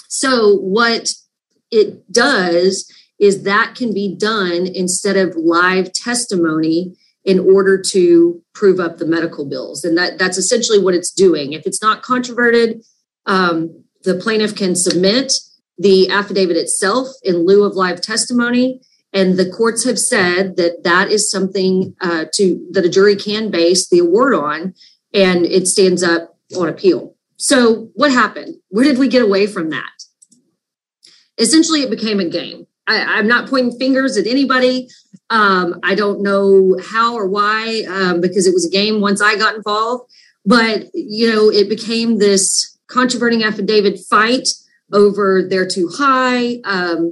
So what it does is that can be done instead of live testimony in order to prove up the medical bills. And that's essentially what it's doing. If it's not controverted, the plaintiff can submit the affidavit itself in lieu of live testimony. And the courts have said that that is something that a jury can base the award on, and it stands up on appeal. So what happened? Where did we get away from that? Essentially, it became a game. I'm not pointing fingers at anybody. I don't know how or why, because it was a game once I got involved. But, it became this controverting affidavit fight over they're too high.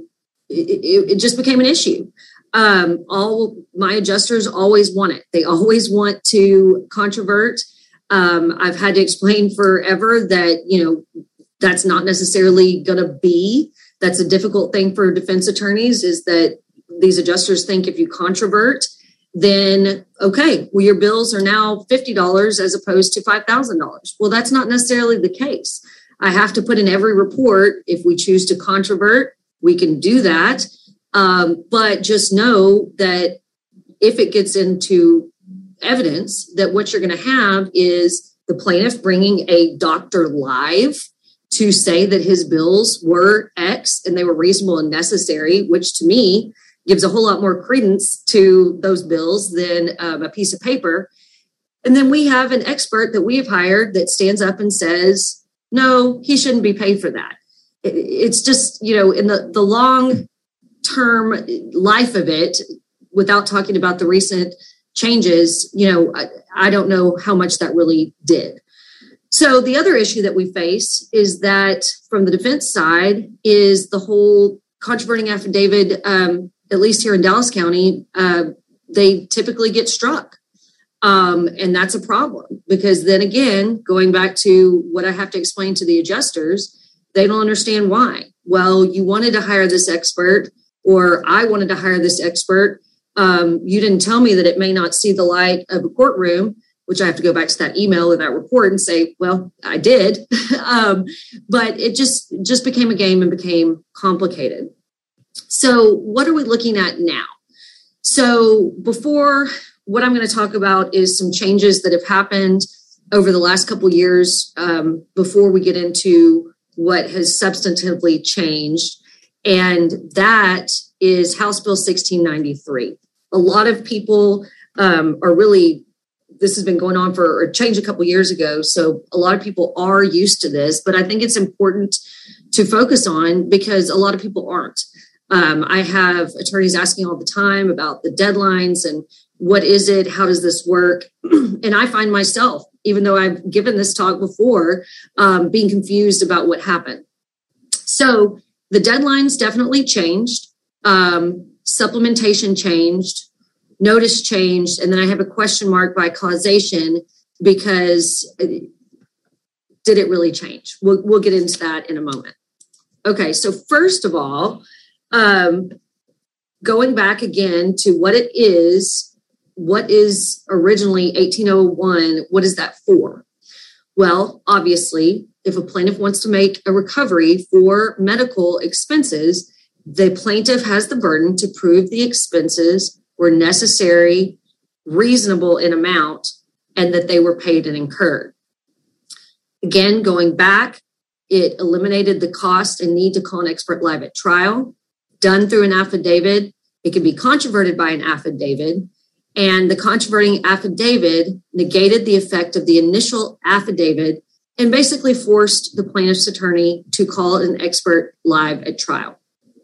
It just became an issue. All my adjusters always want it. They always want to controvert. I've had to explain forever that, that's not necessarily going to be. That's a difficult thing for defense attorneys, is that these adjusters think if you controvert, then, okay, well, your bills are now $50 as opposed to $5,000. Well, that's not necessarily the case. I have to put in every report. If we choose to controvert, we can do that. But just know that if it gets into evidence, that what you're going to have is the plaintiff bringing a doctor live to say that his bills were X and they were reasonable and necessary, which to me gives a whole lot more credence to those bills than a piece of paper. And then we have an expert that we have hired that stands up and says, no, he shouldn't be paid for that. It's just, in the long term life of it, without talking about the recent changes, I don't know how much that really did. So the other issue that we face is that from the defense side is the whole controverting affidavit, at least here in Dallas County, they typically get struck. And that's a problem because then again, going back to what I have to explain to the adjusters, they don't understand why. Well, you wanted to hire this expert, or I wanted to hire this expert. You didn't tell me that it may not see the light of a courtroom, which I have to go back to that email or that report and say, well, I did. But it just became a game and became complicated. So what are we looking at now? So before, what I'm going to talk about is some changes that have happened over the last couple of years before we get into what has substantively changed. And that is House Bill 1693. A lot of people are really, this has been going on for a change a couple of years ago. So a lot of people are used to this, but I think it's important to focus on because a lot of people aren't. I have attorneys asking all the time about the deadlines and what is it? How does this work? And I find myself, even though I've given this talk before, being confused about what happened. So the deadlines definitely changed. Supplementation changed. Notice changed. And then I have a question mark by causation because did it really change? We'll get into that in a moment. Okay, so first of all, going back again to what it is, what is originally 1801, what is that for? Well, obviously, if a plaintiff wants to make a recovery for medical expenses, the plaintiff has the burden to prove the expenses were necessary, reasonable in amount, and that they were paid and incurred. Again, going back, it eliminated the cost and need to call an expert live at trial, done through an affidavit. It can be controverted by an affidavit, and the controverting affidavit negated the effect of the initial affidavit and basically forced the plaintiff's attorney to call an expert live at trial.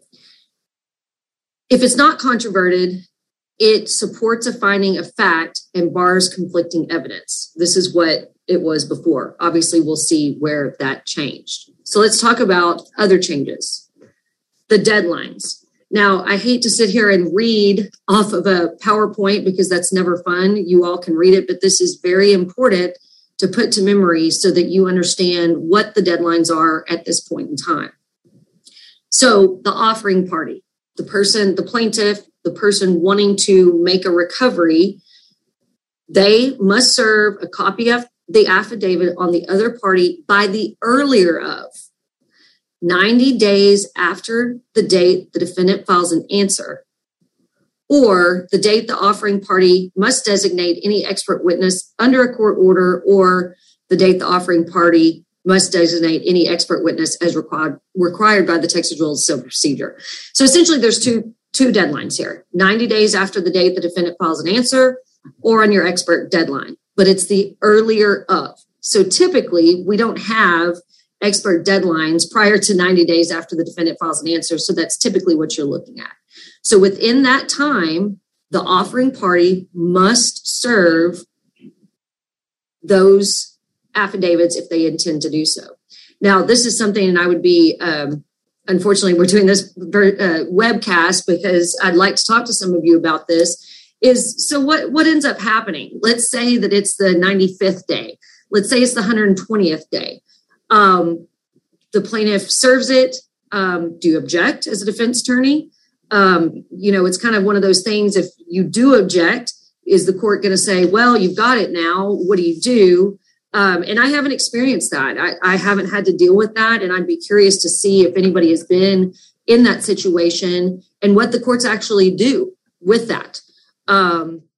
If it's not controverted, it supports a finding of fact and bars conflicting evidence. This is what it was before. Obviously, we'll see where that changed. So let's talk about other changes. The deadlines. Now, I hate to sit here and read off of a PowerPoint because that's never fun. You all can read it, but this is very important to put to memory so that you understand what the deadlines are at this point in time. So the offering party, the plaintiff, the person wanting to make a recovery, they must serve a copy of the affidavit on the other party by the earlier of. 90 days after the date the defendant files an answer, or the date the offering party must designate any expert witness under a court order, or the date the offering party must designate any expert witness as required by the Texas Rules of Civil Procedure. So essentially there's two deadlines here: 90 days after the date the defendant files an answer, or on your expert deadline, but it's the earlier of. So typically we don't have expert deadlines prior to 90 days after the defendant files an answer. So that's typically what you're looking at. So within that time, the offering party must serve those affidavits if they intend to do so. Now, this is something, and I would be, unfortunately, we're doing this webcast because I'd like to talk to some of you about this, is so what ends up happening? Let's say that it's the 95th day. Let's say it's the 120th day. The plaintiff serves it. Do you object as a defense attorney? It's kind of one of those things. If you do object, is the court going to say, well, you've got it now, what do you do? And I haven't experienced that. I haven't had to deal with that. And I'd be curious to see if anybody has been in that situation and what the courts actually do with that.